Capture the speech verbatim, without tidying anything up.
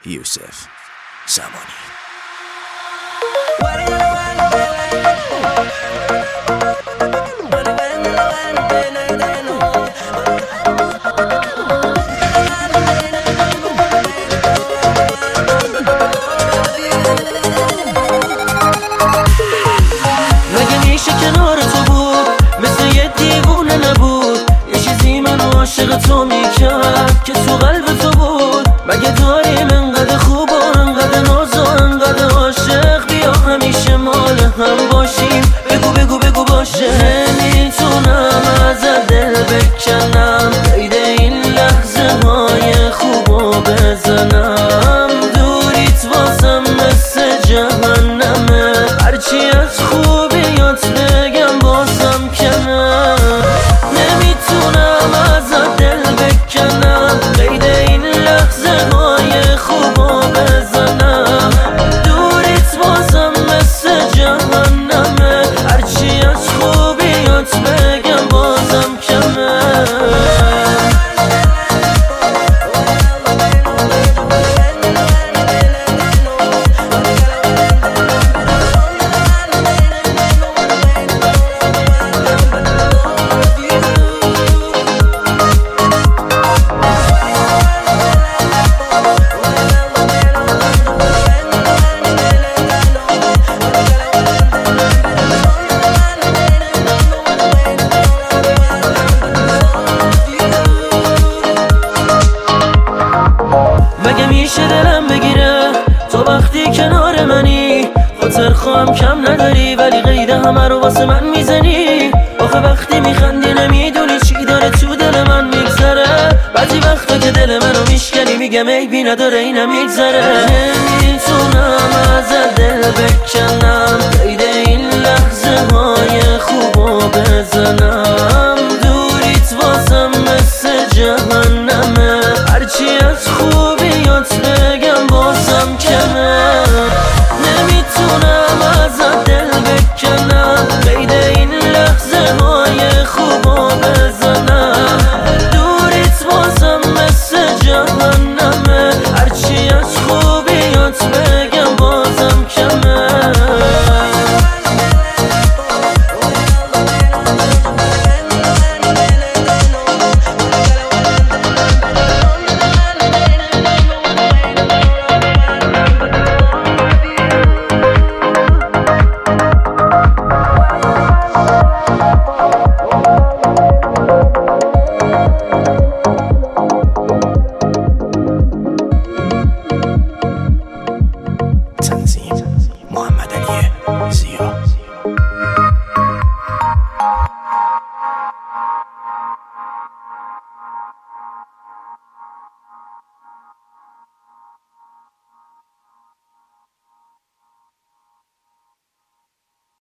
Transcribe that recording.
یوسف زمانی. مگه میشه کنار تو بود مثل یه دیوونه نبود، یه چیزی منو عاشق تو میکرد که تو قلب تو بود. مگه داریم انقدر خوب و انقدر ناز و انقدر عاشق، بیا همیشه مال هم باشیم. بگو بگو بگو باشه. نمیتونم ازت دل بکنم، قید این لحظه های خوبو بزنم. دوریت واسم مثل جهنمه، هرچی از خوبیات بگم بازم کمه. نمیتونم ازت دل بکنم، قید این لحظه های خوبو بزنم. دوریت واسم مثل جهنمه، هرچی از خوبیات بگم بازم کمه. مگه میشه دلم بگیره تو وقتی کنار منی؟ خاطر خواهم کم نداری ولی قید همه رو واسه من میزنی. آخه وقتی میخندی نمیدونی چی داره تو دل من میگذره. بعضی وقتا که دل منو میشکنی میگم عیبی نداره اینم میگذره. نمیتونم ازت دل بکنم، قید این لحظه های خوبو بزنم. دوریت واسم مثل جهنمه، هرچی از خوبیات بگم بازم کمه. نمیتونم ازت دل بکنم، قید این لحظه های خوبو بزنم. دوریت واسم مثل جهنمه، هرچی از خوبیات بگم بازم کمه. تنظیم محمد علی زیا.